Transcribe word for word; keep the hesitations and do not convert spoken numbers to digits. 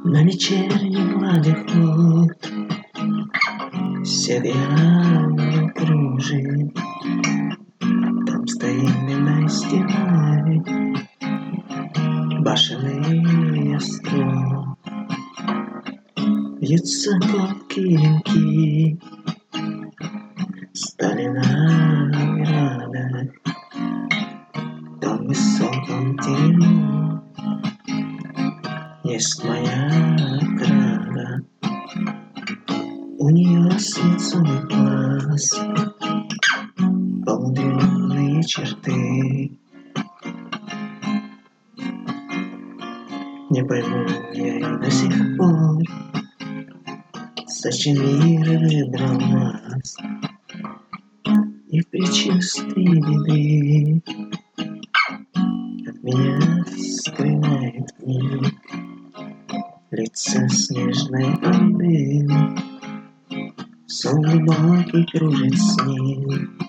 На вечерних гладях вод сериал кружит. Там стоим на стене башенный остров. Вьются колки венки Сталинграда. Там в высоком тени есть моя ограда. У нее свинцовый глаз, полудрёвные черты. Не пойму я и до сих пор, зачем мир выбрал нас. И в предчувствии беды от меня скрывает миг лица снежной воды. Сон глубокий кружит с ним.